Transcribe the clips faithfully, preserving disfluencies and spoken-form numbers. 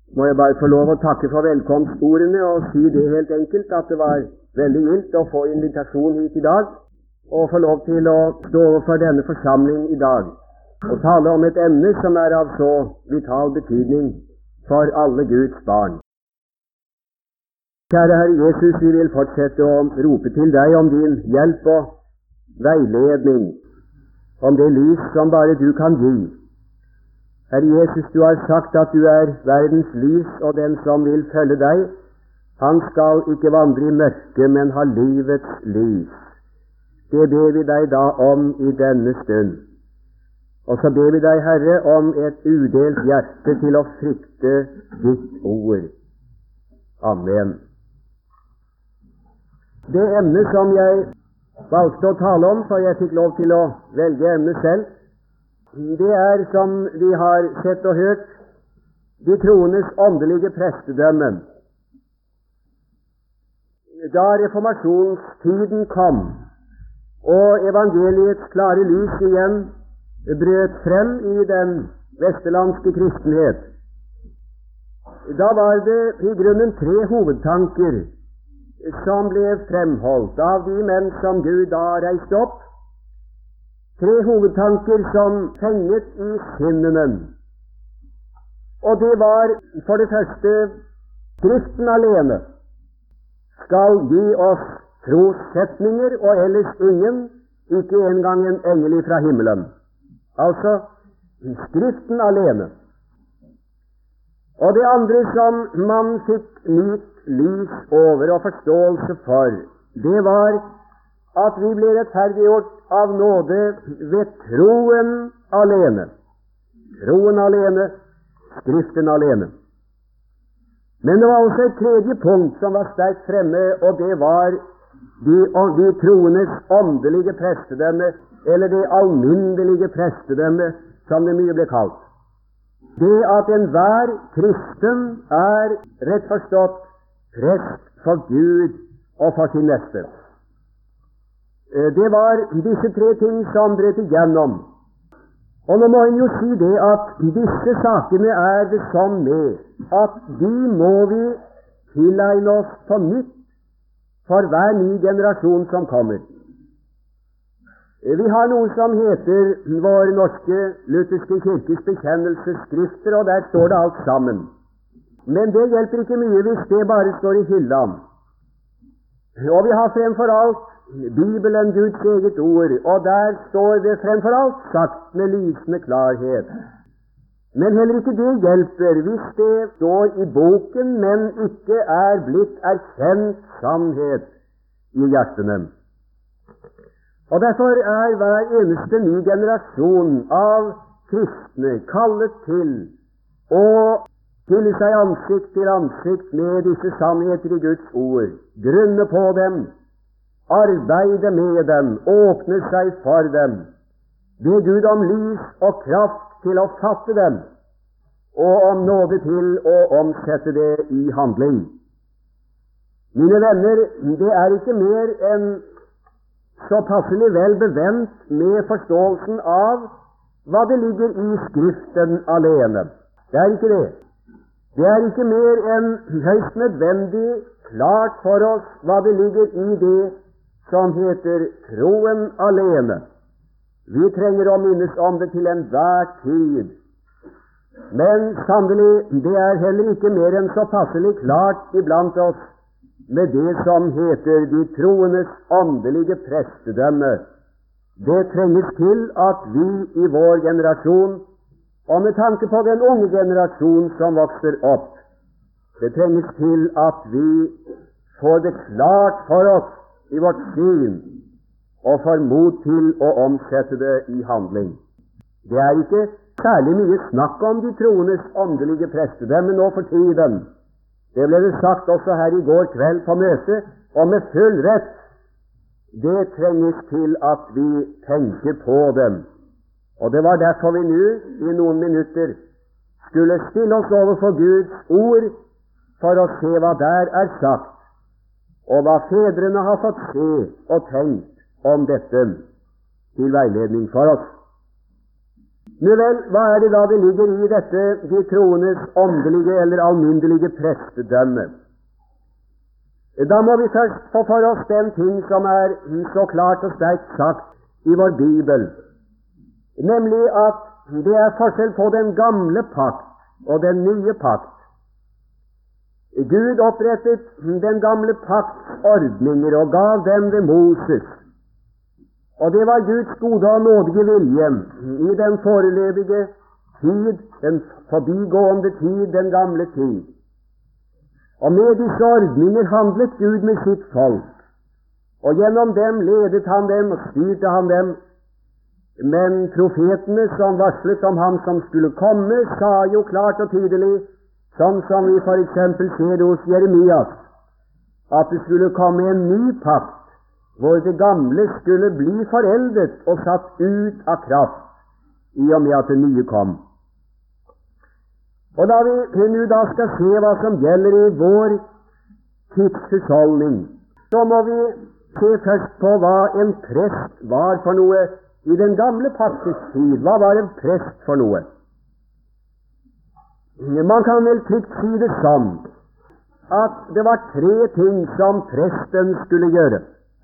må jeg bare få lov å takke for velkomstordene og si det helt enkelt at det var veldig gildt å få invitasjon hit i dag og få lov til å stå for denne forsamling i dag og tale om et emne som er av så vital betydning for alle Guds barn. Kjære Herre Jesus, vi vil fortsette å rope til deg om din hjelp og veiledning, om det lys som bare du kan gi. Herre Jesus, du har sagt at du er verdens lys, og den som vil følge deg, han skal ikke vandre i mørke, men ha livets lys. Det ber vi deg da om i denne stund. Og så ber vi deg, Herre, om et udelt hjerte til å frykte ditt ord. Amen. Det emne som jeg valgte å tale om, for jeg fikk lov til å velge emnet selv, det er, som vi har sett og hørt, de troendes åndelige prestedømme. Da reformasjonstiden kom, og evangeliets klare lys igjen brøt frem i den vesterlandske kristenhet, da var det i grunnen tre hovedtanker som ble fremholdt av de menn som Gud da reiste opp. Tre hovedtanker som fenget i sinnene. Og det var for det første: Skriften alene skal gi oss trossetninger, og ellers ingen, ikke engang en engel fra himmelen. Altså, Skriften alene. Og det andre som man fikk nytt lys over og forståelse for, det var at vi ble rettferdiggjort av nåde ved troen alene. Troen alene, Skriften alene. Men det var også et tredje punkt som var sterkt fremme, og det var de, de troendes åndelige prestedømme, eller det alminnelige prestedømme, som det mye ble kalt. Det at enhver kristen er rett forstått prest for Gud og for sin neste. Det var disse tre ting som brøt igjennom. Og nå må en jo si det at disse sakene er det sånn med at de må vi tilegne oss på nytt for hver ny generasjon som kommer. Vi har noe som heter vår norske lutherske kirkes bekjennelsesskrifter, og der står det alt sammen. Men det hjelper ikke mye hvis det bare står i hylla. Og vi har fremfor alt Bibelen, Guds eget ord, og der står det fremfor alt sagt med lysende klarhet. Men heller ikke det hjelper hvis det står i boken, men ikke er blitt erkjent sannhet i hjertene. Og derfor er hver eneste ny generasjon av kristne kallet til å stille seg ansikt til ansikt med disse sannheter i Guds ord, grunne på dem, arbeide med dem, åpne seg for dem, be Gud om lys og kraft til å fatte dem, og om nåde til å omsette det i handling. Mine venner, det er ikke mer enn så passelig vel bevent med forståelsen av hva det ligger i Skriften alene. Det er ikke det. Det er ikke mer enn høyst nødvendig klart for oss hva det ligger i det som heter troen alene. Vi trenger å minnes om det til enhver tid. Men sannelig, det er heller ikke mer enn så passelig klart iblant oss med det som heter de troendes åndelige prestedømme. Det trenges til at vi i vår generasjon, og med tanke på den unge generasjon som vokser opp, det trenges til at vi får det klart for oss i vårt syn, og får mot til å omsette det i handling. Det er ikke særlig mye snakk om de troendes åndelige prestedømme nå for tiden. Det ble det sagt også her i går kveld på møtet, og med full rett. Det trenges til at vi tenker på dem. Og det var derfor vi nå, i noen minutter, skulle stille oss overfor Guds ord for å se hva der er sagt, og hva fedrene har fått se og tenkt om dette til veiledning for oss. Nu vel, hva er det da det ligger i dette de troendes åndelige eller alminnelige prestedømme? Da må vi først få for oss den ting som er så klart og sterkt sagt i vår Bibel, nemlig at det er forskjell på den gamle pakt og den nye pakt. Gud opprettet den gamle pakts ordninger og gav dem ved Moses. Og det var Guds gode og nådige vilje i den foreløpige tid, den forbigående tid, den gamle tid. Og med disse ordninger handlet Gud med sitt folk, og gjennom dem ledet han dem og styrte han dem. Men profetene som varslet om ham som skulle komme, sa jo klart og tydelig, sånn som vi for eksempel ser hos Jeremias, at det skulle komme en ny pakt, hvor det gamle skulle bli foreldet og satt ut av kraft, i og med at det nye kom. Og da vi nå da skal se hva som gjelder i vår tidshusholdning, så må vi se først på hva en prest var for noe i den gamle pakts tid. Hva var en prest for noe? Man kan vel trygt si det sånn at det var tre ting som presten skulle gjøre.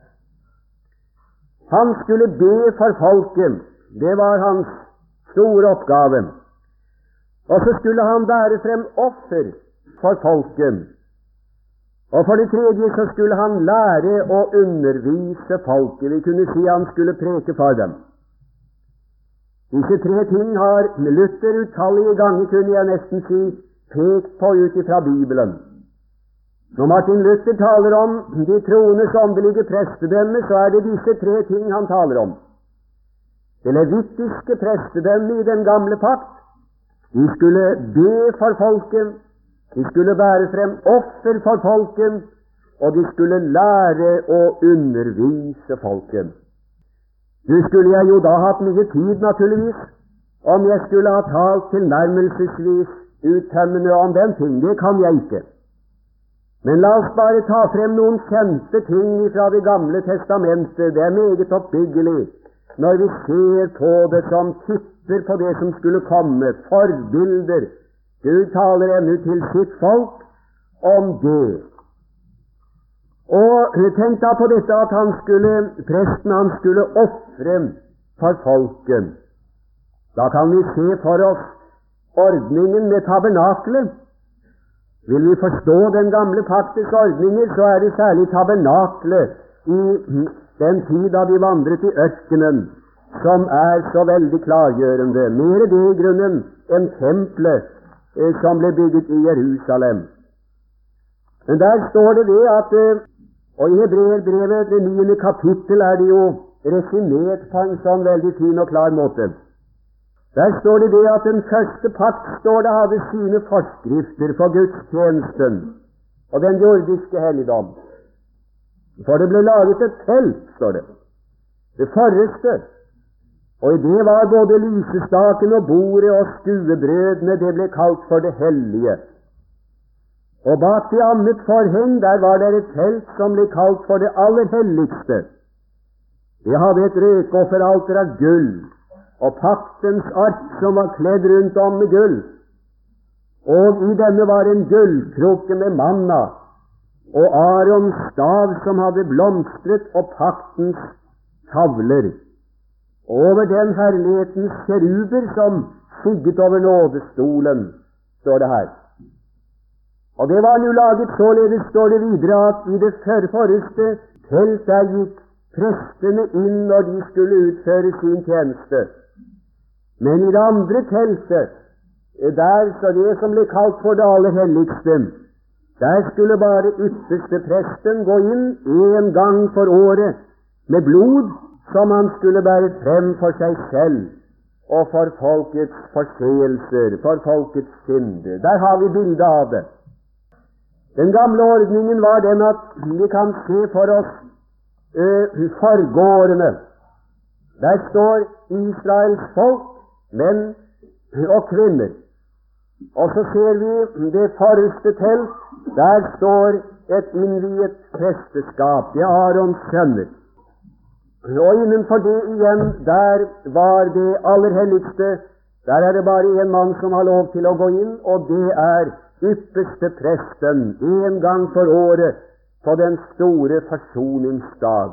Han skulle be for folket, det var hans store oppgave. Og så skulle han bære frem offer for folket. Og for det tredje så skulle han lære å undervise folket. Vi kunne si han skulle preke for dem. Disse tre ting har Luther utallige ganger, kunne jeg nesten si, pekt på ut ifra Bibelen. Når Martin Luther taler om de troendes åndelige prestedømme, så er det disse tre ting han taler om. Det levitiske prestedømme i den gamle pakt. De skulle be for folket, de skulle bære frem offer for folket, og de skulle lære å undervise folket. Nu skulle jeg jo da hatt mye tid, naturligvis, om jeg skulle ha talt tilnærmelsesvis uttømmende om den ting. Det kan jeg ikke. Men la oss bare ta frem noen kjente ting fra Det gamle testamentet. Det er meget oppbyggelig når vi ser på det som tipper på det som skulle komme, forbilder. Gud taler ennå til sitt folk om det. Og tenk da på dette at han skulle, presten han skulle ofre for folket. Da kan vi se for oss ordningen med tabernaklet. Vil vi forstå den gamle paktes ordninger, så er det særlig tabernaklet i den tid da de vandret i ørkenen, som er så veldig klargjørende. Mere det i grunnen enn tempelet eh, som ble bygget i Jerusalem. Men der står det det at og i Hebreerbrevet, det niende kapittel, er det jo resumert på en sånn veldig fin og klar måte. Der står det det at den første pakt står det hadde sine forskrifter for gudstjenesten og den jordiske helligdom. For det ble laget et telt, står det. Det forreste. Og i det var både lysestaken og bordet og skuebrødene, det ble kalt for det hellige. Og bak det annet forheng, der var det et telt som ble kalt for det aller helligste. Det hadde et røkofferalter av gull, og paktens ark som var kledd rundt om med gull. Og i denne var en gullkrukke med manna, og Arons stav som hadde blomstret, og paktens tavler. Over den herlighetens keruber som sigget over nådestolen, står det her. Og det var nu laget således, står det videre, at i det forreste telt der gikk prestene inn når de skulle utføre sin tjeneste. Men i det andre teltet, der så det som ble kalt for det aller helligste, der skulle bare ytterste presten gå inn en gang for året med blod som han skulle bære frem for seg selv og for folkets forseelser, for folkets synder. Der har vi bildet av det. Den gamle ordningen var den at vi kan se for oss uh, forgårdene. Der står Israels folk, menn og kvinner. Og så ser vi det forreste telt. Der står et innviet presteskap. Det er Arons sønner. Og innenfor det igjen, der var det aller helligste. Der er det bare en mann som har lov til å gå inn, og det er ypperste presten, en gang for året, på den store forsoningsdag.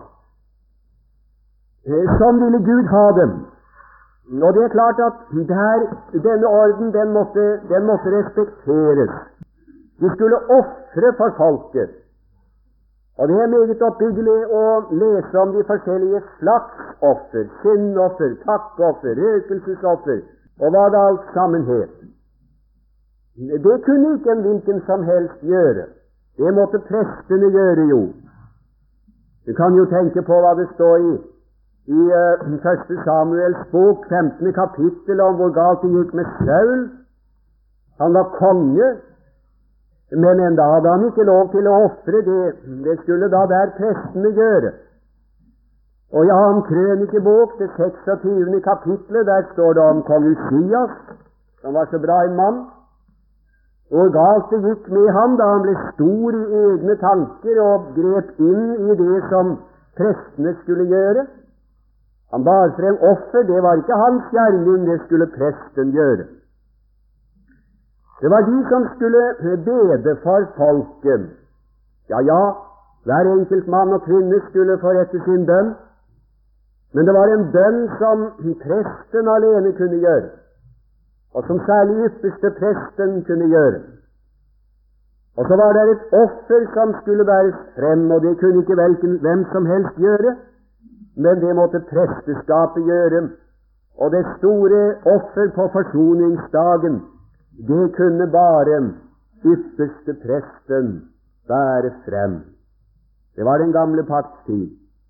Sånn ville Gud ha dem. Og det er klart at der, denne orden, den måtte, den måtte respekteres. De skulle ofre for folket. Og det er meget oppbyggelig å lese om de forskjellige slags offer, syndoffer, takkoffer, røkelsesoffer, og hva det alt sammen het. Det kunne ikke en hvilken som helst gjøre. Det måtte prestene gjøre, jo. Du kan jo tenke på hva det står i i uh, første Samuels bok, femtende kapittel, om hvor galt det gikk med Saul. Han var konge, men enda hadde han ikke lov til å ofre. Det, det skulle da der prestene gjøre. Og i annen krønikebok, det seksogtyvende kapittelet, der står det om kong Usias, som var så bra en mann, hvor galt det gikk med ham da han ble stor i egne tanker og grep inn i det som prestene skulle gjøre. Han bar frem offer, det var ikke hans gjerning, det skulle presten gjøre. Det var de som skulle bede for folket. Ja, ja, hver enkelt mann og kvinne skulle forrette sin bønn, men det var en bønn som presten alene kunne gjøre, og som særlig ypperste presten kunne gjøre. Og så var det et offer som skulle bæres frem, og det kunne ikke hverken hvem som helst gjøre, men det måtte presteskapet gjøre. Og det store offer på forsoningsdagen, det kunne bare ypperste presten bære frem. Det var den gamle pakts tid.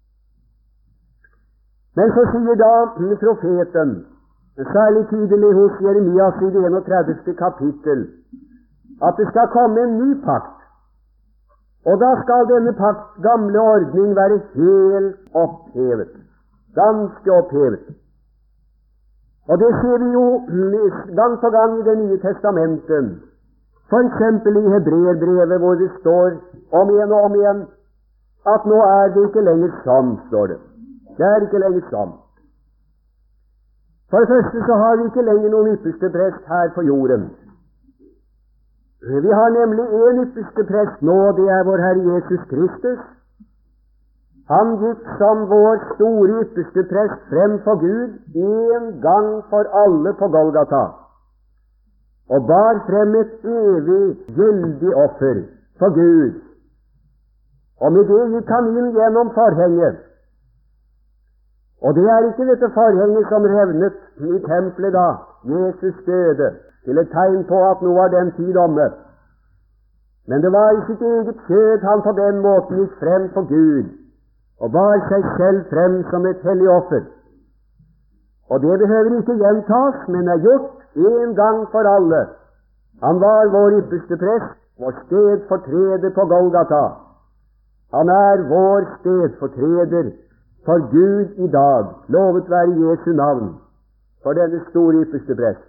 Men så sier da profeten, særlig tydelig hos Jeremias i det enogtredivte kapittel, at det skal komme en ny pakt. Og da skal denne pakts gamle ordning være helt opphevet. Ganske opphevet. Og det ser vi jo gang på gang i Det nye testamentet. For eksempel i Hebreerbrevet, hvor det står om igjen og om igjen at nå er det ikke lenger sånn, står det. Det er ikke lenger sånn. For det første så har vi ikke lenger noen ypperste prest her på jorden. Vi har nemlig en ypperste prest nå, det er vår Herre Jesus Kristus. Han gikk som vår store ypperste prest frem for Gud en gang for alle på Golgata, og bar frem et evig, gyldig offer for Gud. Og med det gikk han inn gjennom forhenget. Og det er ikke dette forhenget som revnet i tempelet da Jesus døde, til et tegn på at nå var den tid omme. Men det var i sitt eget kjød han på den måten gikk frem for Gud, og bar seg selv frem som et hellig offer. Og det behøver ikke gjentas, men er gjort en gang for alle. Han var vår ypperste prest, vår stedfortreder på Golgata. Han er vår stedfortreder for Gud i dag, lovet være Jesu navn, for denne store ypperste prest.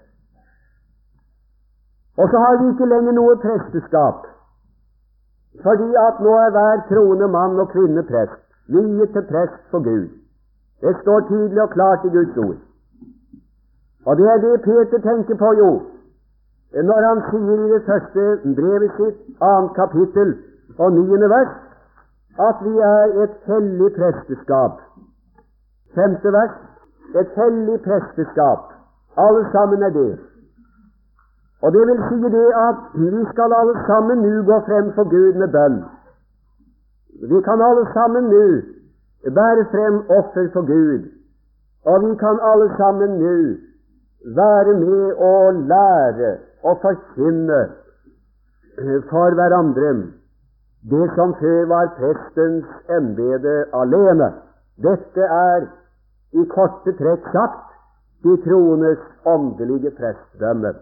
Og så har vi ikke lenger noe presteskap, fordi at nå er hver troende mann og kvinne prest, viet til prest for Gud. Det står tydelig og klart i Guds ord. Og det er det Peter tenker på, jo, når han sier i det første brevet sitt, annet kapittel og niende vers, at vi er et hellig presteskap. Femte vers, et hellig presteskap. Alle sammen er det. Og det vil si det at vi skal alle sammen nå gå frem for Gud med bønn. Vi kan alle sammen nå bære frem offer for Gud. Og vi kan alle sammen nå være med og lære og forkynne for hverandre det som før var prestens embete alene. Dette er i korte trekk sagt de troendes åndelige prestdømme.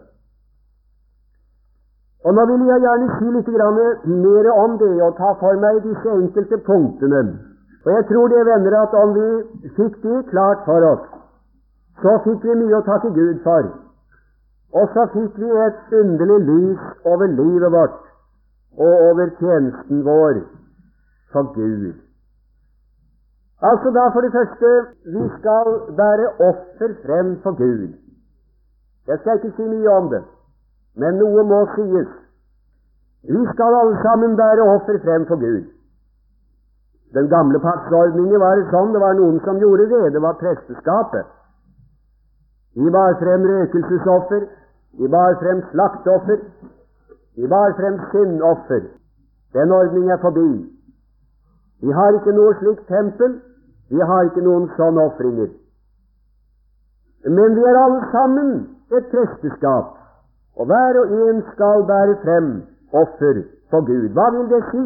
Og nå vil jeg gjerne si litt mer om det og ta for meg disse enkelte punktene. Og jeg tror det, venner, at om vi fikk det klart for oss, så fikk vi mye å takke Gud for. Og så fikk vi et underlig lys over livet vårt og over tjenesten vår for Gud. Altså da for det første, vi skal bære offer frem for Gud. Jeg skal ikke si mye om det, men noe må sies. Vi skal alle sammen bære offer frem for Gud. Den gamle paktsordningen var sånn, det var noen som gjorde det, det var presteskapet. De bar frem røkelsesoffer, de bar frem slaktoffer, de bar frem syndoffer. Den ordning er forbi. Vi har ikke noe slikt tempel, vi har ikke noen sånne ofringer. Men vi er alle sammen et presteskap, og hver og en skal bære frem offer for Gud. Hva vil det si?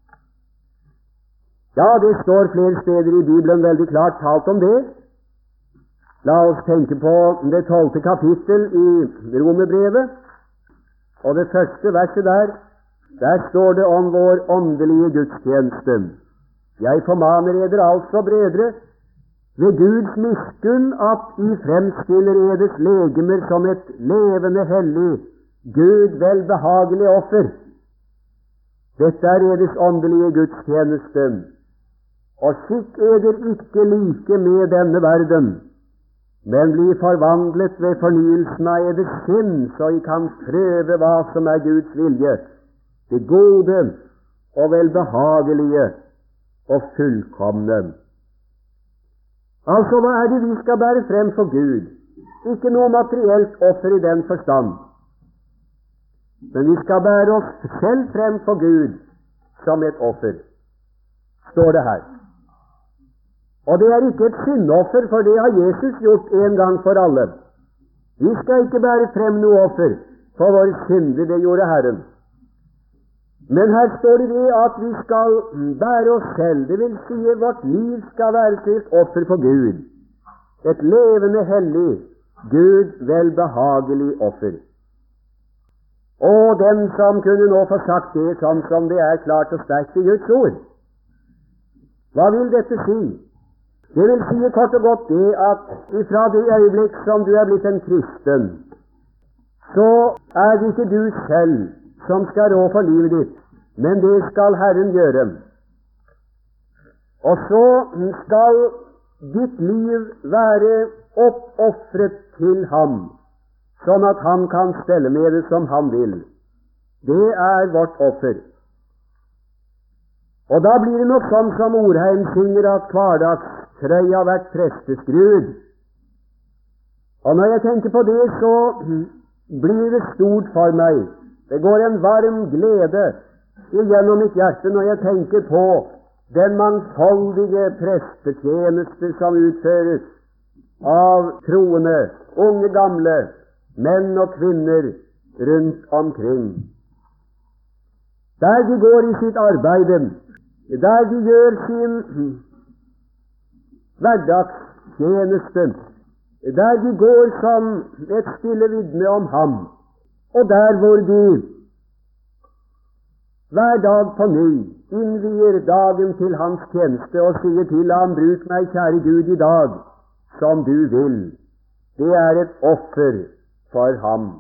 Ja, det står flere steder i Bibelen veldig klart talt om det. La oss tenke på det tolvte kapittel i Romerbrevet, og det første verset der. Der står det om vår åndelige gudstjeneste. Jeg formaner eder altså, brødre, ved Guds miskunn, at I fremstiller eders legemer som et levende, hellig, Gud velbehagelig offer. Dette er eders åndelige gudstjeneste. Og skikk eder ikke like med denne verden, men bli forvandlet ved fornyelsen av eders sinn, så I kan prøve hva som er Guds vilje, det gode og velbehagelige og fullkomne. Altså, hva er det vi skal bære frem for Gud? Ikke noe materielt offer i den forstand, men vi skal bære oss selv frem for Gud som et offer, står det her. Og det er ikke et syndoffer, for det har Jesus gjort en gang for alle. Vi skal ikke bære frem noe offer for våre synder, det gjorde Herren. Men her står det det at vi skal bære oss selv, det vil si vårt liv skal være til et offer for Gud. Et levende, hellig, Gud velbehagelig offer. Og den som kunne nå få sagt det sånn som det er klart og sterkt i Guds ord. Hva vil dette si? Det vil si kort og godt det at ifra det øyeblikk som du er blitt en kristen, så er det ikke du selv som skal rå for livet ditt, men det skal Herren gjøre. Og så skal ditt liv være oppoffret til Ham, sånn at Han kan stelle med det som Han vil. Det er vårt offer. Og da blir det nok sånn som Orheim synger, at hverdagstrøya vært presteskrud. Og når jeg tenker på det, så blir det stort for meg. Det går en varm glede igjennom mitt hjerte når jeg tenker på den mangfoldige prestetjeneste som utføres av troende, unge, gamle, menn og kvinner rundt omkring. Der de går i sitt arbeid, der de gjør sin hverdagstjeneste, der de går som et stille vitne om Ham, og der hvor de hver dag på ny innvier dagen til Hans tjeneste og sier til Ham: bruk meg, kjære Gud, i dag som du vil. Det er et offer for Ham.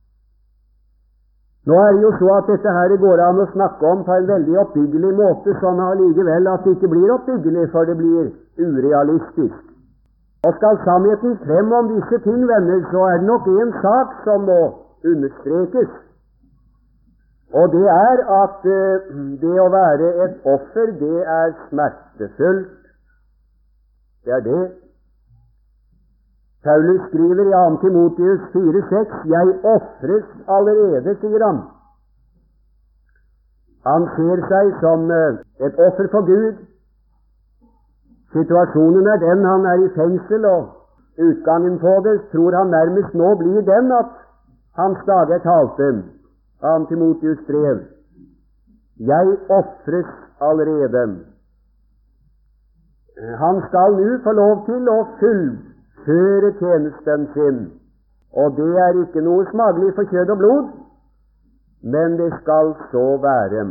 Nå er det jo så at dette her går an å snakke om på en veldig oppbyggelig måte, sånn allikevel at det ikke blir oppbyggelig, for det blir urealistisk. Og skal sannheten frem om disse ting, venner, så er det nok en sak som må understrekes. Og det er at uh, det å være et offer, det er smertefullt. Det er det. Paulus skriver i andre Timoteus fire seks: jeg ofres allerede, sier han. Han ser seg som uh, et offer for Gud. Situasjonen er den, han er i fengsel, og utgangen på det tror han nærmest nå blir den at hans dager er talte. Av Timoteus brev: jeg ofres allerede. Han skal nå få lov til å fullføre tjenesten sin, og det er ikke noe smagelig for kjød og blod, men det skal så være.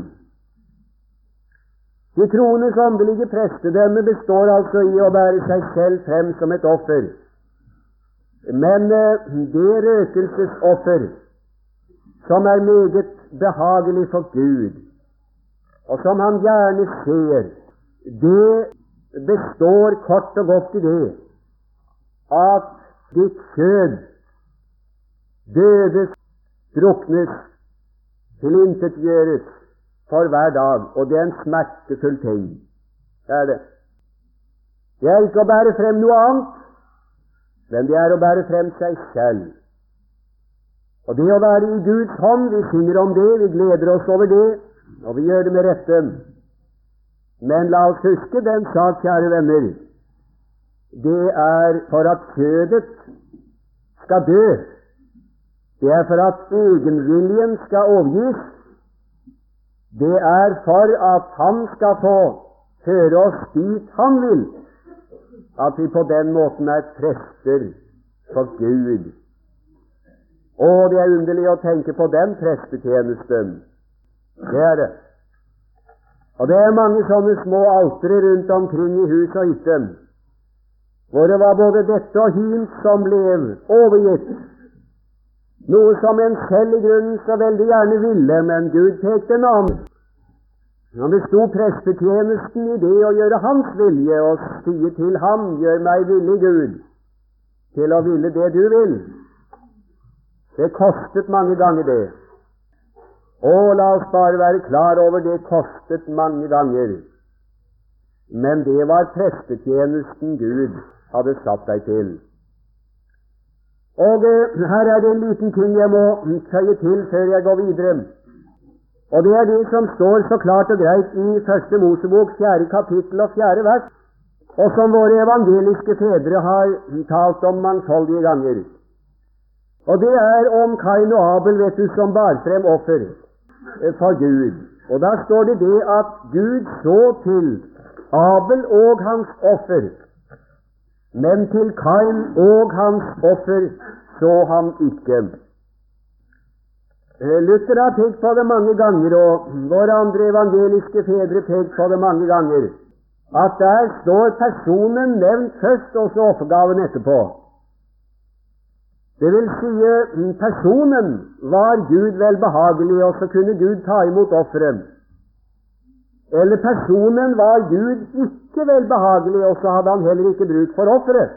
De troendes åndelige prestedømme består altså i å bære seg selv frem som et offer. Men det røkelsesoffer som er meget behagelig for Gud, og som Han gjerne ser, det består kort og godt i det at ditt kjød dødes, druknes, tilintetgjøres for hver dag, og det er en smertefull ting. Det er det. Det er ikke å bære frem noe annet, men det er å bære frem seg selv. Og det å være i Guds hånd, vi synger om det, vi gleder oss over det, og vi gjør det med rette. Men la oss huske den sak, kjære venner, det er for at kjødet skal dø. Det er for at egenviljen skal overgis. Det er for at han skal få føre oss dit han vil, at vi på den måten er prester for Gud. Og det er underlig å tenke på den prestetjenesten. Det er det. Og det er mange sånne små altere rundt omkring i hus og hytte, hvor det var både dette og hint som ble overgitt, noe som en selv i grunnen så veldig gjerne ville, men Gud pekte en annen. Han bestod prestetjenesten i det å gjøre hans vilje, og sier til ham, gjør meg villig, Gud, til å ville det du vil. Det kostet mange ganger det. Og la oss bare være klar over det kostet mange ganger. Men det var prestetjenesten Gud hadde satt deg til. Og eh, her er det en liten ting jeg må tøye til før jeg går videre. Og det er det som står så klart og greit i Første Mosebok, fjerde kapittel og fjerde vers, og som våre evangeliske fedre har talt om mangfoldige ganger. Og det er om Kain og Abel, vet du, som bar frem offer for Gud. Og da står det det at Gud så til Abel og hans offer, men til Kain og hans offer så han ikke. Luther har pekt på det mange ganger, og våre andre evangeliske fedre pekt på det mange ganger, at der står personen nevnt først, og så offergaven etterpå. Det vil si, personen var Gud velbehagelig, og så kunne Gud ta imot offeret. Eller personen var Gud ikke velbehagelig, og så hadde han heller ikke bruk for offeret.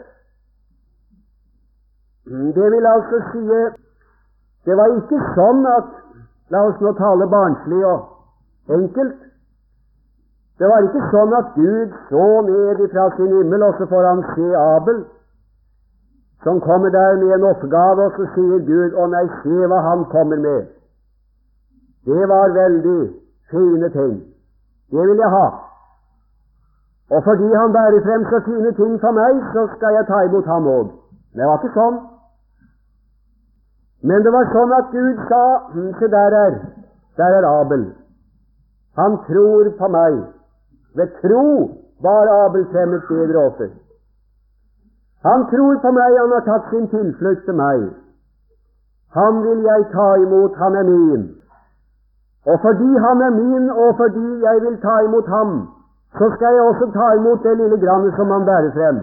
Det vil altså si, det var ikke sånn at, la oss nå tale barnslig og enkelt, det var ikke sånn at Gud så ned ifra sin himmel, og så får han se Abel, som kommer der med en oppgave, og så sier Gud, å nei, se hva han kommer med. Det var veldig fine ting. Det vil jeg ha. Og fordi han bærer frem så fine ting for meg, så skal jeg ta imot ham også. Det var ikke sånn. Men det var sånn at Gud sa, se der er, der er Abel. Han tror på meg. Ved tro bar Abel frem et bedre offer. Han tror på meg, han har tatt sin tilflukt til meg. Han vil jeg ta imot, han er min. Og fordi han er min, og fordi jeg vil ta imot ham, så skal jeg også ta imot det lille grannet som han bærer frem.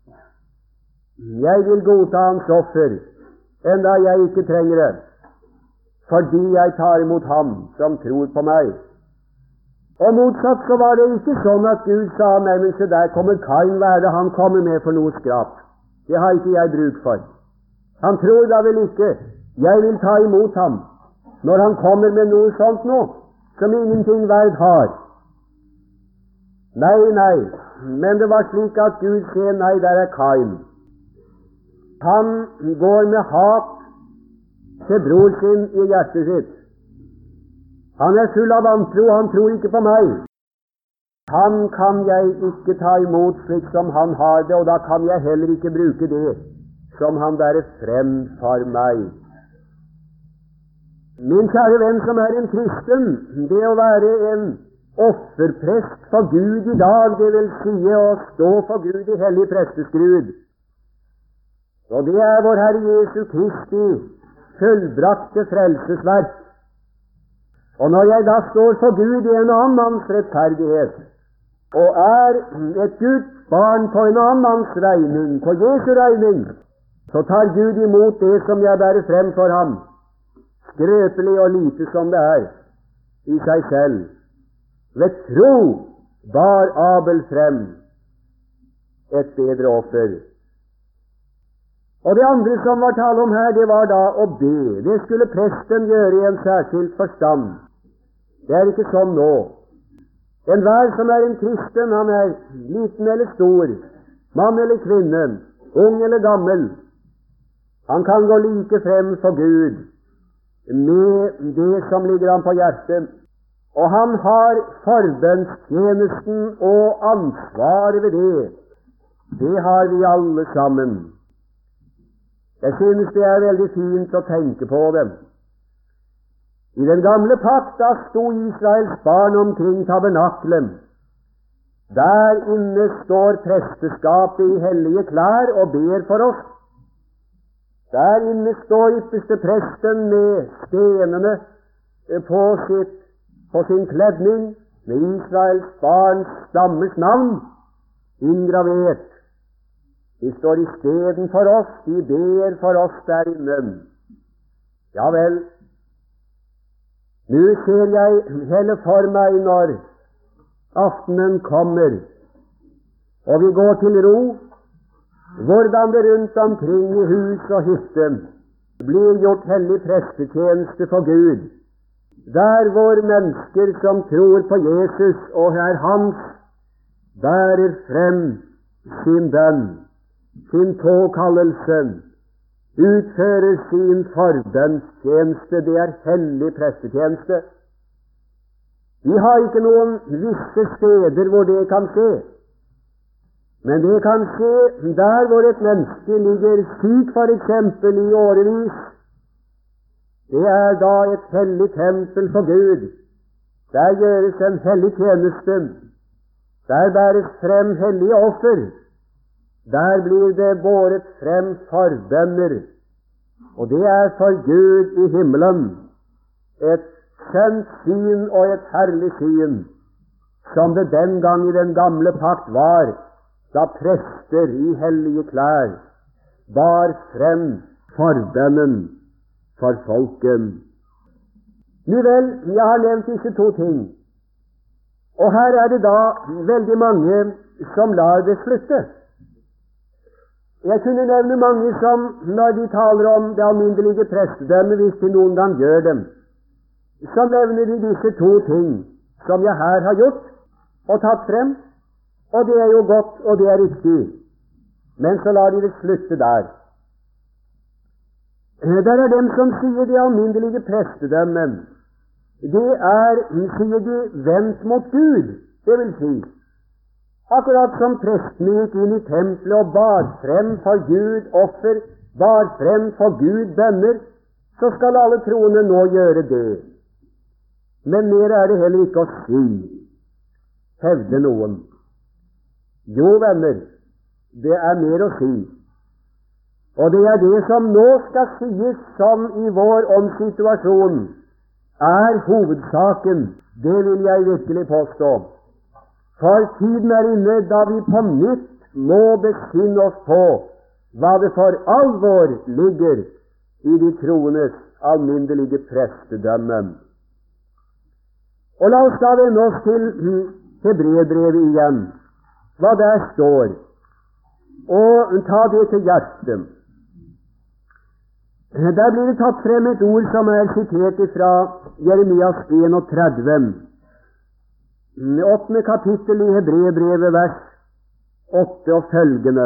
Jeg vil godta hans offer, enda jeg ikke trenger det, fordi jeg tar imot ham som tror på meg. Og motsatt så var det ikke sånn at Gud sa, nei, men se der kommer Kain, hva er det han kommer med for noe skrap? Det har ikke jeg bruk for. Han tror da vel ikke, jeg vil ta imot ham, når han kommer med noe sånt nå, som ingenting verd har. Nei, nei, men det var slik at Gud sier, nei, der er Kain. Han går med hat til bror sin i hjertet sitt. Han er full av vantro, han tror ikke på meg. Han kan jeg ikke ta imot slik som han har det, og da kan jeg heller ikke bruke det som han bærer frem for meg. Min kjære venn som er en kristen, det å være en offerprest for Gud i dag, det vil si å stå for Gud i hellig presteskrud. Og det er vår Herre Jesu Kristi fullbrakte frelsesverk. Og når jeg da står for Gud i en annen manns rettferdighet, og er et Guds barn på en annen manns regning, på Jesu regning, så tar Gud imot det som jeg bærer frem for ham, skrøpelig og lite som det er, i seg selv. Ved tro bar Abel frem et bedre offer. Og det andre som var tale om her, det var da å be. Det skulle presten gjøre i en særskilt forstand. Det er ikke sånn nå. Enhver som er en kristen, han er liten eller stor, mann eller kvinne, ung eller gammel, han kan gå like frem for Gud med det som ligger ham på hjertet. Og han har forbønnstjenesten og ansvaret ved det. Det har vi alle sammen. Jeg synes det er veldig fint å tenke på det. I den gamle pakt da sto Israels barn omkring tabernaklet. Der inne står presteskapet i hellige klær og ber for oss. Der inne står ypperste presten med stenene på, sitt, på sin kledning, med Israels barns stammers navn inngravert. De står i steden for oss, de ber for oss der inne. Ja vel, nå ser jeg hele for meg når aftenen kommer, og vi går til ro, hvordan det rundt omkring i hus og hytte blir gjort hellig prestetjeneste for Gud, der hvor mennesker som tror på Jesus og er hans, bærer frem sin bønn, sin påkallelse, utfører sin forbønnstjeneste. Det er hellig prestetjeneste. Vi har ikke noen visse steder hvor det kan skje, men det kan skje der hvor et menneske ligger syk, for eksempel i årevis. Det er da et hellig tempel for Gud. Der gjøres en hellig tjeneste. Der bæres frem hellige offer. Der blir det båret frem forbønner. Og det er for Gud i himmelen et skjønt syn og et herlig syn, som det den gang i den gamle pakt var, da prester i hellige klær bar frem forbønnen for folket. Nu vel, jeg har nevnt disse to ting, og her er det da veldig mange som lar det slutte. Jeg kunne nevne mange som, når de taler om det alminnelige prestedømmet, hvis de noen gang gjør dem, så nevner de disse to ting som jeg her har gjort og tatt frem, og det er jo godt, og det er riktig, men så lar de det slutte der. Der er dem som sier det alminnelige prestedømmet. Det er, sier de, vendt mot Gud, det vil si. Akkurat som prestene gikk inn i tempelet og bar frem for Gud offer, bar frem for Gud bønner, så skal alle troende nå gjøre det. Men mer er det heller ikke å si, hevde noen. Jo, venner, det er mer å si. Og det er det som nå skal sies, som i vår åndssituasjon er hovedsaken. Det vil jeg virkelig påstå. For tiden er inne da vi på nytt må besinne oss på hva det for alvor ligger i de troendes alminnelige prestedømme. Og la oss da vende oss til Hebreerbrevet igjen, hva der står, og ta det til hjertet. Der blir det tatt frem et ord som er sitert fra Jeremias enogtredve, åttende kapittel i Hebreerbrevet, vers åtte og følgende.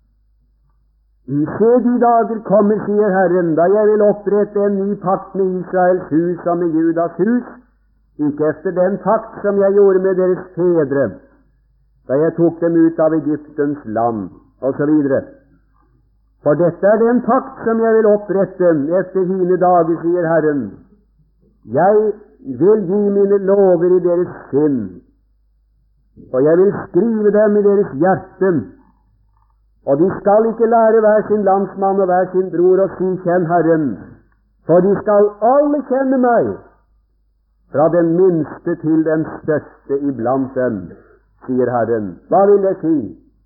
Se, de dager kommer, sier Herren, da jeg vil opprette en ny pakt med Israels hus og med Judas hus, ikke efter den pakt som jeg gjorde med deres fedre, da jeg tok dem ut av Egyptens land, og så videre. For dette er den pakt som jeg vil opprette efter hine dager, sier Herren. Jeg vil gi mine lover i deres sinn, og jeg vil skrive dem i deres hjerte, og de skal ikke lære hver sin landsmann og hver sin bror å si, kjenn Herren, for de skal alle kjenne meg, fra den minste til den største iblant dem, sier Herren. Hva vil det si?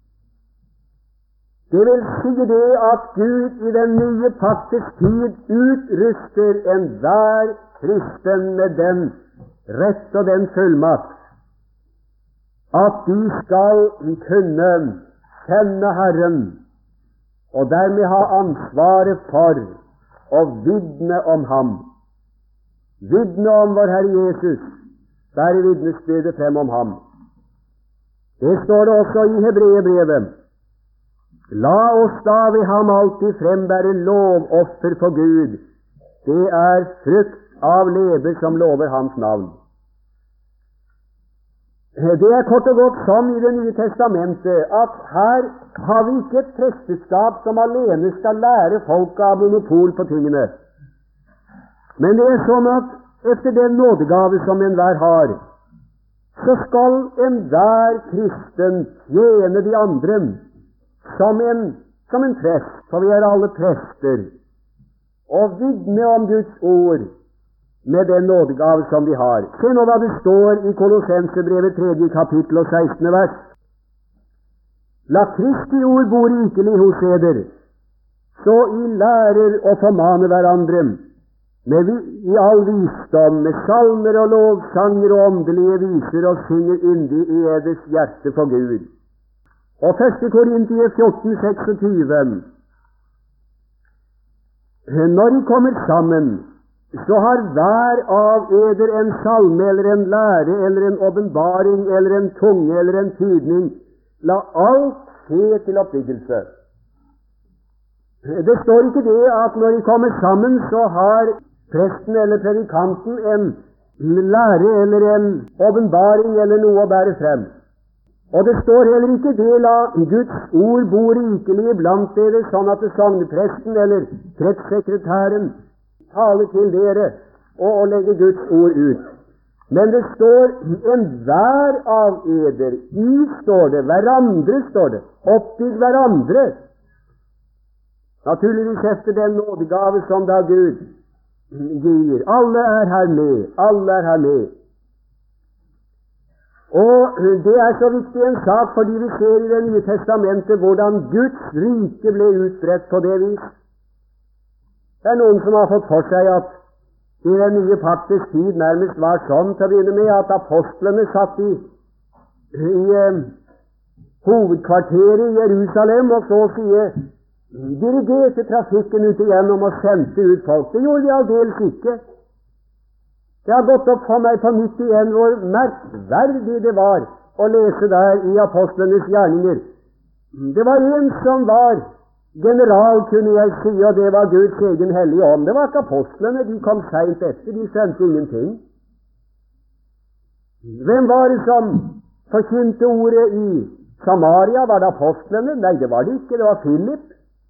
Det vil si det at Gud i den nye paktes tid utruster enhver kristen med den rett og den fullmakt at de skal kunne kjenne Herren, og dermed ha ansvaret for å vitne om ham. Vitne om vår Herre Jesus, bære vitnesbyrdet frem om ham. Det står det også i Hebreerbrevet. La oss da ved ham alltid frembære lovoffer for Gud. Det er frukt av leber som lover hans navn. Det er kort og godt som i Det nye testamentet, at her har vi ikke et presteskap som alene skal lære folk av monopol på tingene. Men det er sånn at etter den nådegave som enhver har, så skal enhver kristen tjene de andre som en, som en prest, for vi er alle prester, og vitne om Guds ord med den nådegave som de har. Se nå hva det står i Kolossenserbrevet tredje kapittel og sekstende vers. La Kristi ord bo rikelig hos eder, så I lærer og formaner hverandre med vi, i all visdom, med salmer og lovsanger og åndelige viser, og synger yndig i eders hjerte for Gud. Og første Korintier fjorten seksogtyve. Når de kommer sammen, så har hver av eder en salme eller en lære eller en åpenbaring eller en tunge eller en tydning. La alt skje til oppbyggelse. Det står ikke det at når de kommer sammen, så har presten eller predikanten en lære eller en åpenbaring eller noe å bære frem. Og det står heller ikke det, la Guds ord bo rikelig blant dere, sånn at sognepresten eller kretssekretæren taler til dere og, og legger Guds ord ut. Men det står enhver av eder, I står det, hverandre står det, oppbygg hverandre. Naturligvis efter den nådegave som da Gud gir. Alle er her med, alle er her med. Og det er så viktig en sak, fordi vi ser i Det nye testamentet hvordan Guds rike ble utbredt på det vis. Det er noen som har fått for seg at i Den nye paktes tid nærmest var sånn til å begynne med at apostlene satt i, i eh, hovedkvarteret i Jerusalem og så å si dirigerte trafikken ut igjennom og sendte ut folk. Det gjorde de aldeles ikke. Det har gått opp for meg på nytt igjen hvor merkverdig det var å lese der i apostlenes gjerninger. Det var en som var general, kunne jeg si, og det var Guds egen hellige ånd. Det var ikke apostlene, de kom sent etter, de skjønte ingenting. Hvem var det som forkynte ordet i Samaria? Var det apostlene? Nei, det var det ikke, det var Philip.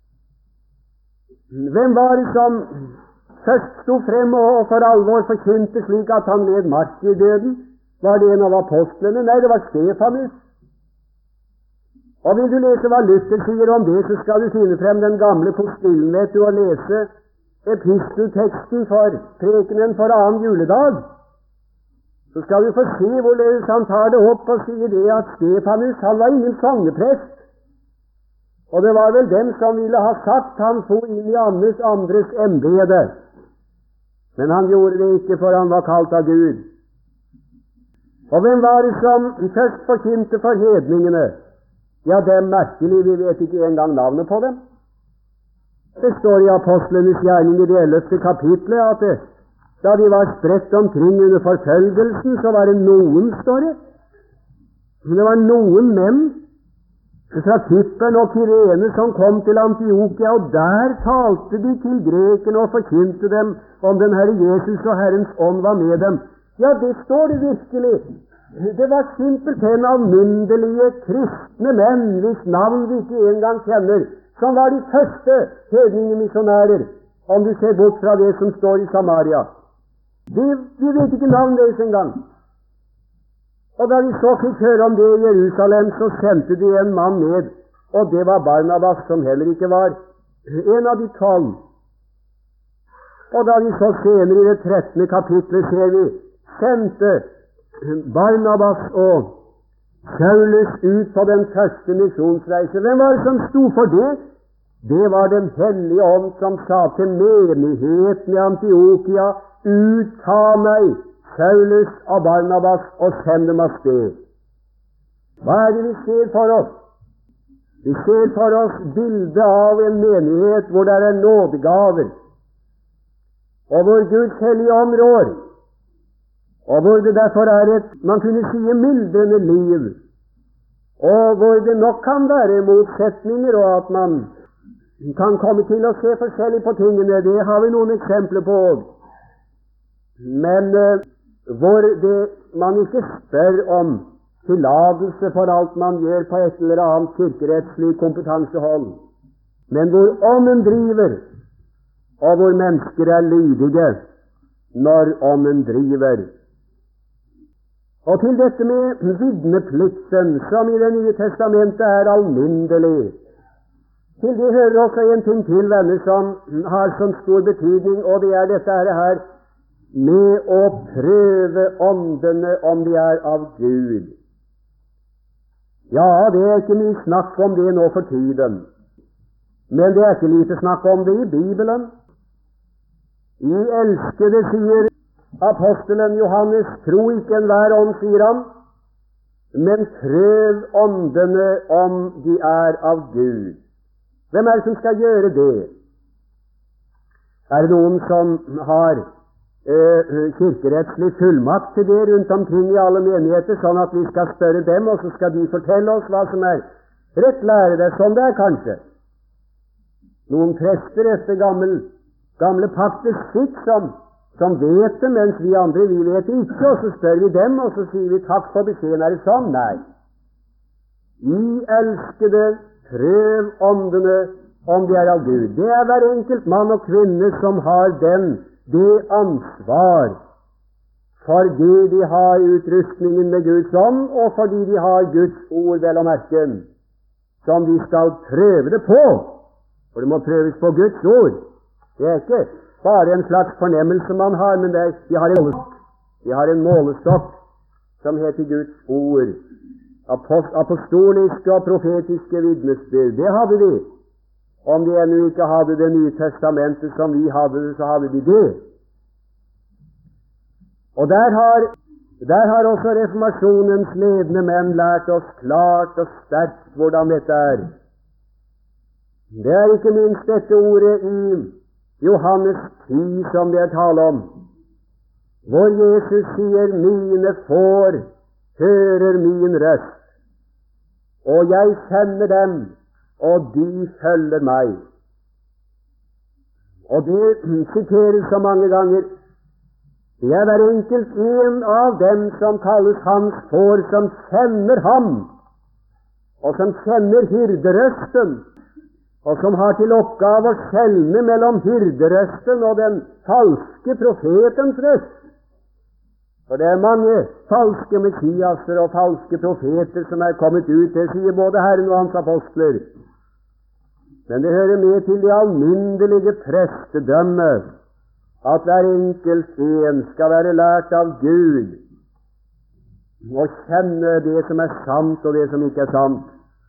Hvem var det som først sto frem og for alvor forkynte slik at han led martyrdøden? Var det en av apostlene? Nei, det var Stefanus. Og vil du lese hva Luther sier om det, så skal du finne frem den gamle postillen, vet du, og lese epistelteksten for prekenen for annen juledag. Så skal du få se hvorledes han tar det opp og sier det at Stefanus, han var ingen sogneprest. Og det var vel dem som ville ha sagt han for inn i andres andres embede. Men han gjorde det ikke, for han var kalt av Gud. Og hvem var det som først forkynte for hedningene? Ja, det er merkelig, vi vet ikke engang navnet på dem. Det står i Apostlenes gjerninger i det ellevte kapitlet at det, da de var spredt omkring under forfølgelsen, så var det noen, står det. Det var noen menn fra Cypern og Kyrene som kom til Antiokia, og der talte de til grekerne og forkynte dem om den Herre Jesus, og Herrens ånd var med dem. Ja, det står det virkelig. Det var simpelthen alminnelige kristne menn, hvis navn vi ikke engang kjenner, som var de første hedningemisjonærer, om du ser bort fra det som står i Samaria. De, vi vet ikke navn deres engang. Og da vi så fikk høre om det i Jerusalem, så sendte de en mann ned, og det var Barnabas, som heller ikke var en av de tolv. Og da vi så senere i det trettende kapitlet ser vi, sendte Barnabas og Saulus ut på den første misjonsreise. Hvem var det som sto for det? Det var Den hellige ånd som sa til menigheten i Antiokia, utta meg, Saulus og Barnabas, og send dem av sted. Hva er det vi ser for oss? Vi ser for oss bildet av en menighet hvor det er nådegaver, og hvor Guds hellige ånd rår, og hvor det derfor er et, man kunne si, myldrende liv, og hvor det nok kan være motsetninger, og at man kan komme til å se forskjellig på tingene. Det har vi noen eksempler på. Men uh, hvor det, man ikke spør om tillatelse for alt man gjør på et eller annet kirkerettslig kompetansehold, men hvor ånden driver, og hvor mennesker er lydige når ånden driver. Og til dette med vitneplikten, som i Det nye testamentet er alminnelig, til det hører også en ting til, venner, som har sånn stor betydning, og det er dette her med å prøve åndene om de er av Gud. Ja, det er ikke mye snakk om det nå for tiden, men det er ikke lite snakk om det i Bibelen. I elskede, sier apostelen Johannes, tro ikke enhver ånd, sier han, men prøv åndene om de er av Gud. Hvem er det som skal gjøre det? Er det noen som har eh, kirkerettslig fullmakt til det rundt omkring i alle menigheter, sånn at vi skal spørre dem, og så skal de fortelle oss hva som er rett lære? Det er sånn det er, kanskje. Noen prester etter gammel, gamle pakters skikk som, som vet det, mens vi andre, vi vet det ikke, og så spør vi dem, og så sier vi takk for beskjeden. Er det sånn? Nei. I elskede, prøv åndene om de er av Gud. Det er hver enkelt mann og kvinne som har den, det ansvar, fordi de har utrustningen med Guds ånd, og fordi de har Guds ord, vel å merke, som de skal prøve det på. For det må prøves på Guds ord. Det er ikke bare en slags fornemmelse man har, men det er, de har en målestokk. De har en målestokk som heter Guds ord. Apostoliske og profetiske vitnesbyrd, det hadde de. Om de ennå ikke hadde Det nye testamentet som vi hadde det, så hadde de det. Og der har, der har også reformasjonens ledende menn lært oss klart og sterkt hvordan dette er. Det er ikke minst dette ordet i Johannes ti som det er tale om, hvor Jesus sier, mine får hører min røst, og jeg kjenner dem, og de følger meg. Og det siteres så mange ganger. Det er hver enkelt en av dem som kalles hans får, som kjenner ham, og som kjenner hyrderøsten, og som har til oppgave å skjelne mellom hyrderøsten og den falske profetens røst. For det er mange falske messiaser og falske profeter som er kommet ut, det sier både Herren og hans apostler. Men det hører med til det alminnelige prestedømme at hver enkelt en skal være lært av Gud og kjenne det som er sant og det som ikke er sant.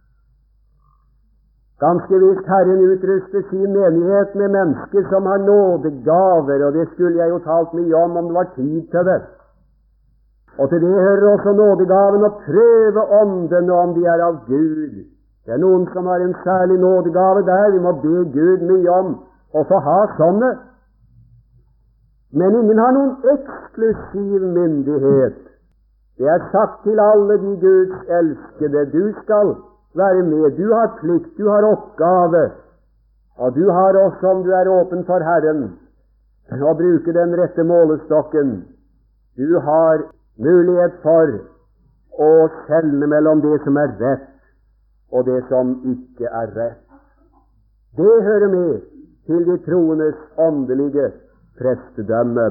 Ganske visst Herren utruster sin menighet med mennesker som har nådegaver, og det skulle jeg jo talt mye om om det var tid til det. Og til det hører også nådegaven å prøve åndene om de er av Gud. Det er noen som har en særlig nådegave der, vi må be Gud mye om å få ha sånne. Men ingen har noen eksklusiv myndighet. Det er sagt til alle de Guds elskede, du skal være med, du har plikt, du har oppgave, og du har også, om du er åpen for Herren, å bruke den rette målestokken, du har mulighet for å skjelne mellom det som er rett og det som ikke er rett. Det hører med til de troendes åndelige prestedømme.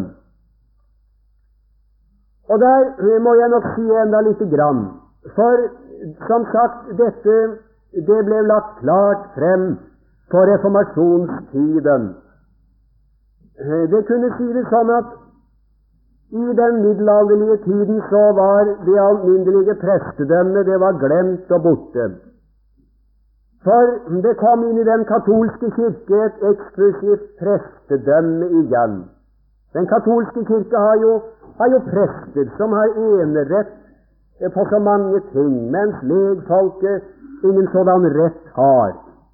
Og der må jeg nok si enda lite grann, for som sagt, dette det ble lagt klart frem på reformasjonstiden. Det kunne si det sånn at i den middelalderlige tiden så var det alminnelige prestedømmet, det var glemt og borte. For det kom inn i den katolske kirke et eksklusivt prestedømme igjen. Den katolske kirke har jo, har jo prester som har enerett på så mange ting, mens legfolket ingen sådan rett har.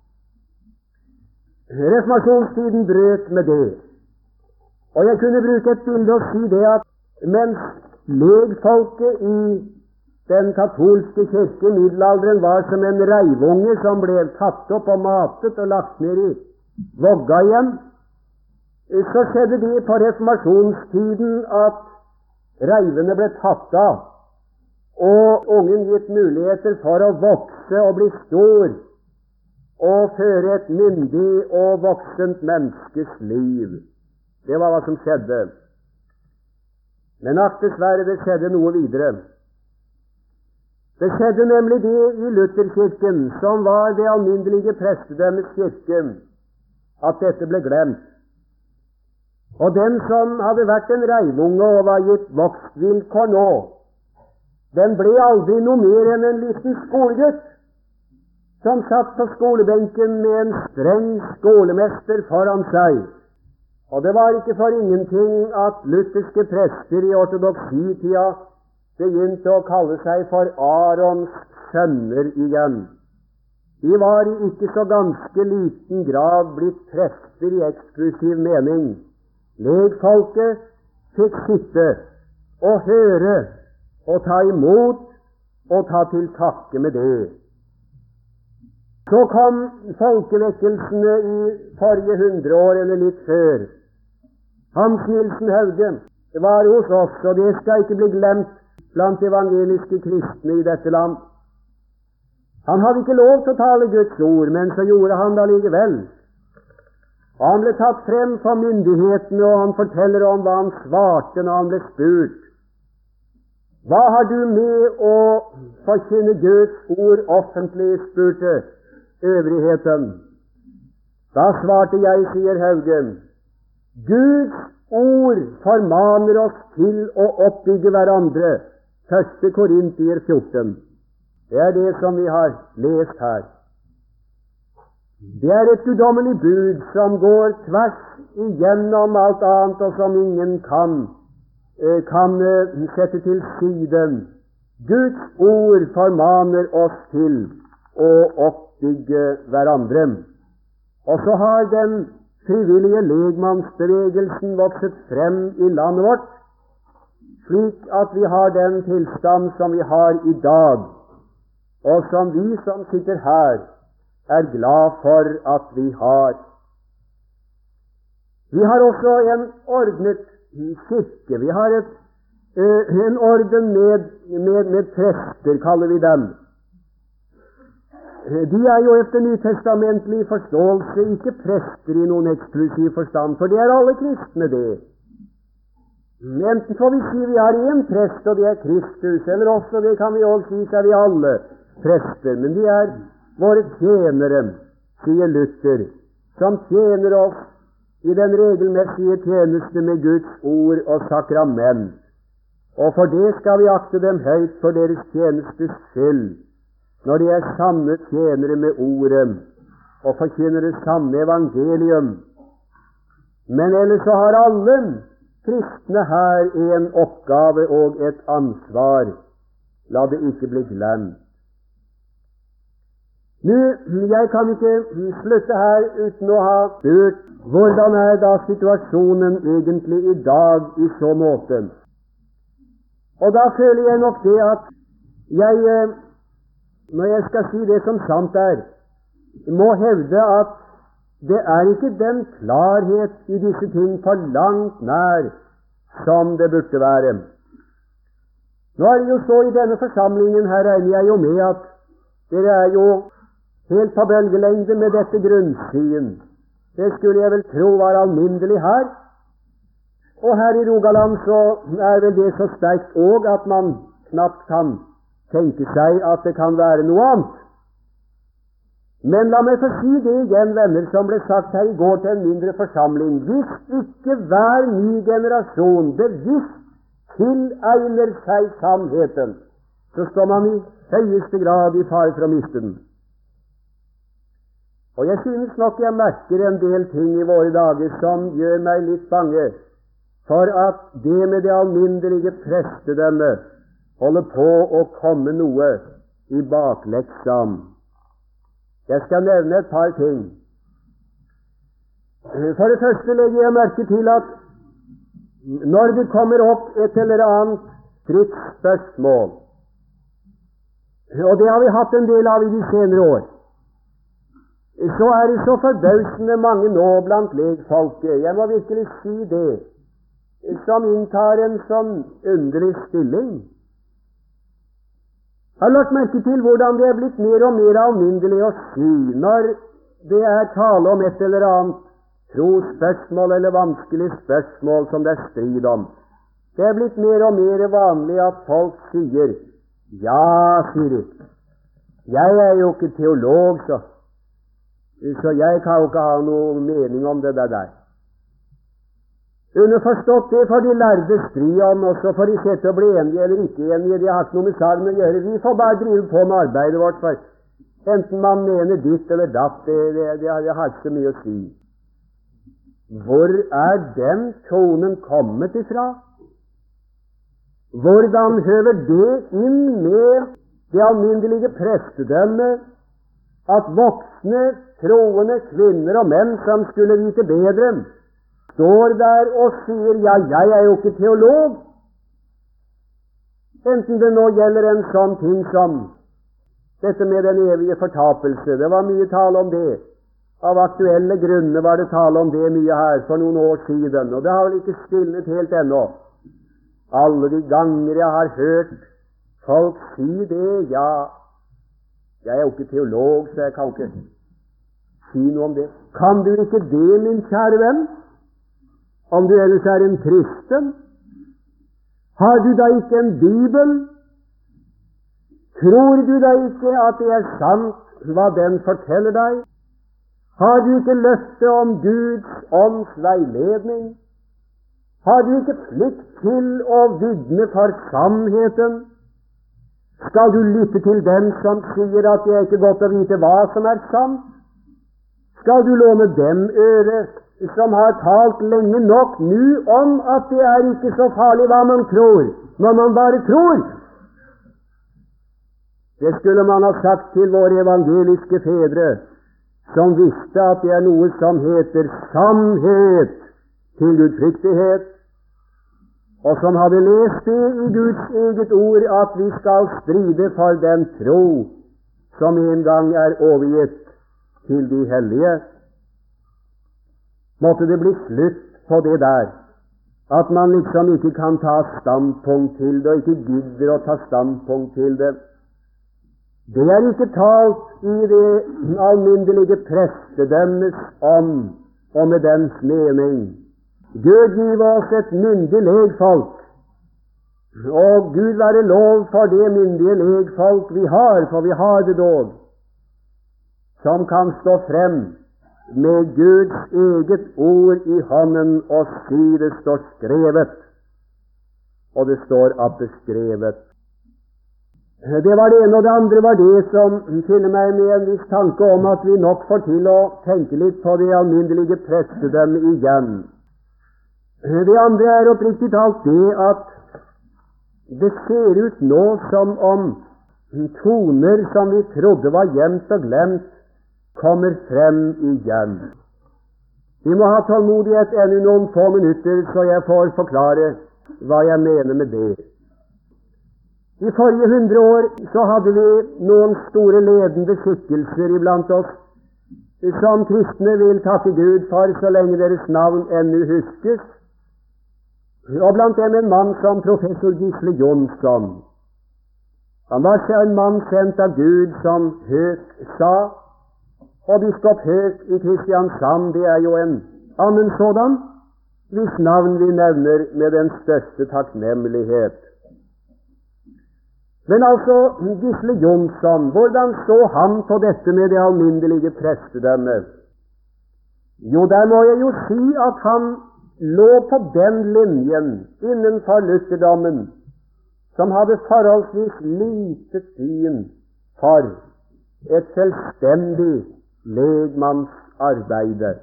Reformasjonstiden brøt med det. Og jeg kunne bruke et bilde og si det at mens legfolket i den katolske kirke i middelalderen var som en reivunge som ble tatt opp og matet og lagt ned i vogga igjen, så skjedde det på reformasjonstiden at reivene ble tatt av, og ungen gitt muligheter for å vokse og bli stor og føre et myndig og voksent menneskes liv. Det var hva som skjedde. Men akk dessverre, det skjedde noe videre. Det skjedde nemlig det i Lutherkirken, som var det alminnelige prestedømmets kirke, at dette ble glemt. Og den som hadde vært en reivunge og var gitt vokstvilkår nå, den ble aldri noe mer enn en liten skolegutt som satt på skolebenken med en streng skolemester foran seg. Og det var ikke for ingenting at lutherske prester i ortodoksitida begynte å kalle seg for Arons sønner igjen. De var i ikke så ganske liten grad blitt prester i eksklusiv mening. Legfolket fikk sitte og høre og ta imot og ta til takke med det. Så kom folkevekkelsene i forrige hundreår eller litt før. Hans Nilsen Hauge var hos oss, og det skal ikke bli glemt blant evangeliske kristne i dette land. Han hadde ikke lov til å tale Guds ord, men så gjorde han det likevel. Og han ble tatt frem for myndighetene, og han forteller om hva han svarte når han ble spurt. Hva har du med å forkynne Guds ord offentlig, spurte øvrigheten. Da svarte jeg, sier Hauge, Guds ord formaner oss til å oppbygge hverandre. Første Korintier fjorten. Det er det som vi har lest her. Det er et guddommelig bud som går tvers igjennom alt annet, og som ingen kan, kan sette til siden. Guds ord formaner oss til å oppbygge hverandre. Og så har den frivillige legmannsbevegelsen vokset frem i landet vårt, slik at vi har den tilstand som vi har i dag, og som vi som sitter her, er glad for at vi har. Vi har også en ordnet kirke. Vi har et, uh, en orden med, med, med prester, kaller vi dem. De er jo efter nytestamentlig forståelse ikke prester i noen eksklusiv forstand, for det er alle kristne det. Enten får vi si vi har én prest, og det er Kristus, eller også, det kan vi også si, så er vi alle prester, men de er våre tjenere, sier Luther, som tjener oss i den regelmessige tjeneste med Guds ord og sakrament. Og for det skal vi akte dem høyt for deres tjenestes skyld, når de er sanne tjenere med ordet og forkynner det sanne evangelium. Men ellers så har alle kristne her en oppgave og et ansvar. La det ikke bli glemt. Nå, jeg kan ikke slutte her uten å ha spurt hvordan er da situasjonen egentlig i dag i så måte. Og da føler jeg nok det at jeg, når jeg skal si det som sant er, må hevde at det er ikke den klarhet i disse ting på langt nær som det burde være. Nå er det jo så i denne forsamlingen, her regner jeg jo med at dere er jo helt på bølgelengde med dette grunnsyn. Det skulle jeg vel tro var alminnelig her. Og her i Rogaland så er vel det så sterkt òg at man knapt kan tenke seg at det kan være noe annet. Men la meg få si det igjen, venner, som ble sagt her i går til en mindre forsamling. Hvis ikke hver ny generasjon bevisst tilegner seg sannheten, så står man i høyeste grad i fare for å miste den. Og jeg synes nok jeg merker en del ting i våre dager som gjør meg litt bange for at det med det alminnelige prestedømme holder på å komme noe i bakleksa om. Jeg skal nevne et par ting. For det første legger jeg merke til at når det kommer opp et eller annet stridsspørsmål, og det har vi hatt en del av i de senere år, så er det så forbausende mange nå blant legfolket, jeg må virkelig si det, som inntar en sånn underlig stilling. Jeg har lagt merke til hvordan det er blitt mer og mer alminnelig å si når det er tale om et eller annet trosspørsmål eller vanskelig spørsmål som det er strid om. Det er blitt mer og mer vanlig at folk sier, ja, sier de, jeg er jo ikke teolog, så, så jeg kan jo ikke ha noe mening om det der. Underforstått det får de lærde stri om, og så får de sette å bli enige eller ikke enige. De har ikke noe med saken å gjøre. Vi får bare drive på med arbeidet vårt, for enten man mener ditt eller datt, det, det, det, det har ikke så mye å si. Hvor er den tonen kommet ifra? Hvordan høver det inn med det alminnelige prestedømmet at voksne, troende kvinner og menn som skulle vite bedre, står der og sier, ja, jeg er jo ikke teolog. Enten det nå gjelder en sånn ting som dette med den evige fortapelse. Det var mye tale om det. Av aktuelle grunner var det tale om det mye her for noen år siden, og det har vel ikke stilnet helt ennå. Alle de ganger jeg har hørt folk si det, ja, jeg er jo ikke teolog, så jeg kan ikke si noe om det. Kan du ikke det, min kjære venn? Om du ellers er en kristen? Har du da ikke en bibel? Tror du da ikke at det er sant hva den forteller deg? Har du ikke løfte om Guds ånds veiledning? Har du ikke plikt til å vitne for sannheten? Skal du lytte til den som sier at det er ikke godt å vite hva som er sant? Skal du låne dem øret som har talt lenge nok nå om at det er ikke så farlig hva man tror, når man bare tror? Det skulle man ha sagt til våre evangeliske fedre, som visste at det er noe som heter sannhet til gudfryktighet, og som hadde lest det i Guds eget ord at vi skal stride for den tro som en gang er overgitt til de hellige. Måtte det bli slutt på det der, at man liksom ikke kan ta standpunkt til det, og ikke gidder å ta standpunkt til det. Det er ikke talt i det alminnelige prestedømmes ånd og med dens mening. Gud giv oss et myndig legfolk, og Gud være lov for det myndige legfolk vi har, for vi har det dog, som kan stå frem med Guds eget ord i hånden og si det står skrevet, og det står at det skrevet. Det var det ene, og det andre var det som fyller meg med en viss tanke om at vi nok får til å tenke litt på det alminnelige prestedømmet igjen. Det andre er oppriktig talt det at det ser ut nå som om toner som vi trodde var gjemt og glemt, kommer frem igjen. Vi må ha tålmodighet ennå noen få minutter, så jeg får forklare hva jeg mener med det. I forrige hundre år så hadde vi noen store ledende skikkelser iblant oss, som kristne vil takke Gud for så lenge deres navn ennå huskes, og blant dem en mann som professor Gisle Jonsson. Han var en mann sendt av Gud, som Høek sa, og biskop Høek i Kristiansand, det er jo en annen sådan, hvis navn vi nevner med den største takknemlighet. Men altså, Gisle Jonsson, hvordan så han på dette med det alminnelige prestedømmet? Jo, der må jeg jo si at han lå på den linjen innenfor lutherdommen som hadde forholdsvis lite syn for et selvstendig legmannsarbeide.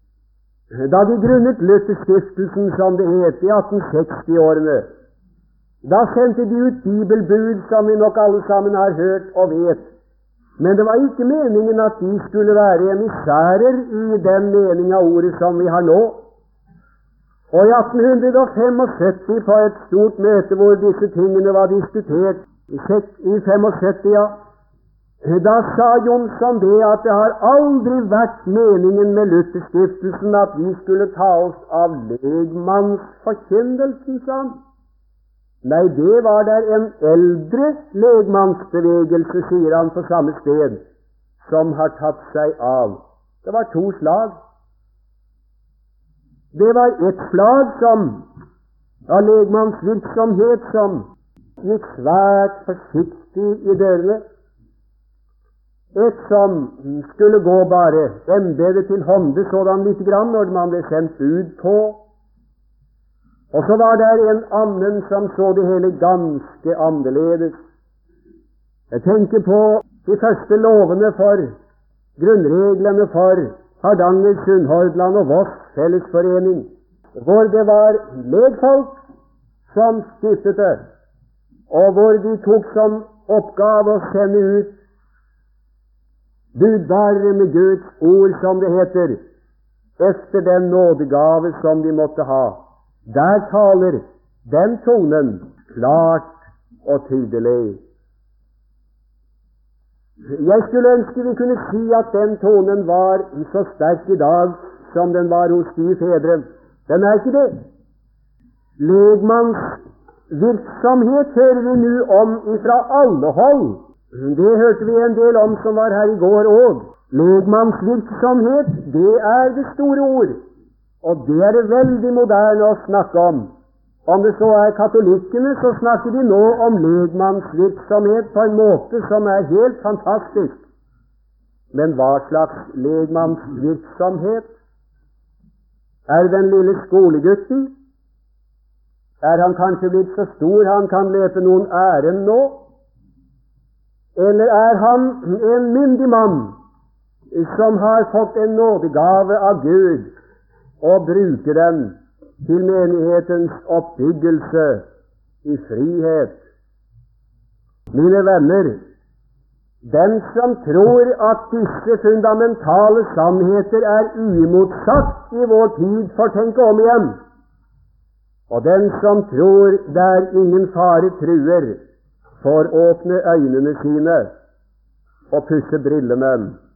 Da de grunnet Lutherstiftelsen, som det het, i atten seksti-årene, Da sendte de ut bibelbud, som vi nok alle sammen har hørt og vet. Men det var ikke meningen at de skulle være emissærer i den mening av ordet som vi har nå. Og i atten femogsytti, på et stort møte hvor disse tingene var diskutert, i femogsytti, ja, da sa Jonsson det at det har aldri vært meningen med Lutherstiftelsen at vi skulle ta oss av legmannsforkynnelsen, sa han. Nei, det var der en eldre legmannsbevegelse, sier han på samme sted, som har tatt seg av. Det var to slag. Det var ett slag som av legmannsvirksomhet som gikk svært forsiktig i dørene. Et som skulle gå bare embedet til hånde sådan lite grann når man ble sendt bud på. Og så var det en annen som så det hele ganske annerledes. Jeg tenker på de første lovene for grunnreglene for Hardanger, Sunnhordland og Voss fellesforening, hvor det var legfolk som stiftet det, og hvor de tok som oppgave å sende ut budbærere med Guds ord, som det heter, efter den nådegave som de måtte ha. Der taler den tonen klart og tydelig. Jeg skulle ønske vi kunne si at den tonen var så sterk i dag som den var hos de fedre. Den er ikke det. Legmanns virksomhet hører vi nå om ifra alle hold. Det hørte vi en del om som var her i går òg. Legmannsvirksomhet, det er det store ord. Og det er det veldig moderne å snakke om. Om det så er katolikkene, så snakker de nå om legmannsvirksomhet på en måte som er helt fantastisk. Men hva slags legmannsvirksomhet? Er den lille skolegutten? Er han kanskje blitt så stor han kan løpe noen ærend nå? Eller er han en myndig mann som har fått en nådegave av Gud og bruker den til menighetens oppbyggelse i frihet? Mine venner, den som tror at disse fundamentale sannheter er uimotsagt i vår tid, får tenke om igjen. Og den som tror der ingen fare truer, får åpne øynene sine og pusse brillene.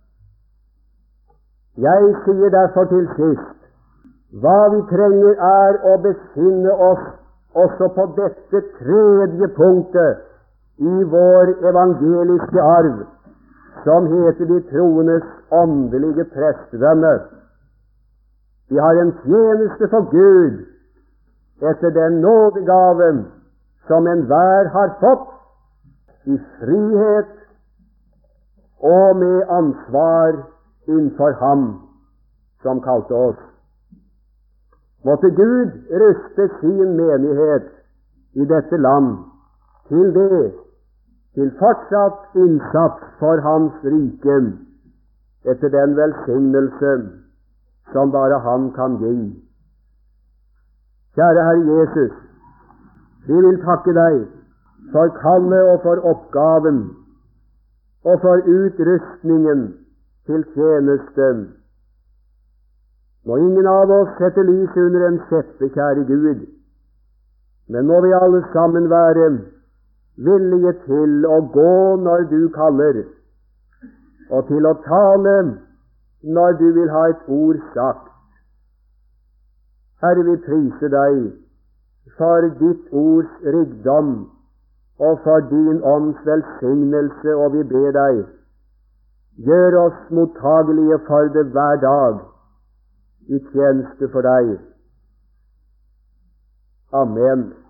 Jeg sier derfor til sist, hva vi trenger er å besinne oss også på dette tredje punktet i vår evangeliske arv, som heter de troendes åndelige prestedømme. Vi har en tjeneste for Gud etter den nådegaven som enhver har fått, i frihet og med ansvar innenfor Ham som kalte oss. Måtte Gud ruste sin menighet i dette land til det, til fortsatt innsats for Hans rike, etter den velsignelse som bare Han kan gi. Kjære Herre Jesus, vi vil takke Deg for kallet og for oppgaven og for utrustningen til tjenesten. Må ingen av oss sette lys under en skjeppe, kjære Gud, men må vi alle sammen være villige til å gå når du kaller, og til å tale når du vil ha et ord sagt. Herre, vi priser deg for ditt ords rikdom og for din ånds velsignelse, og vi ber deg, gjør oss mottagelige for det hver dag i tjeneste for deg. Amen.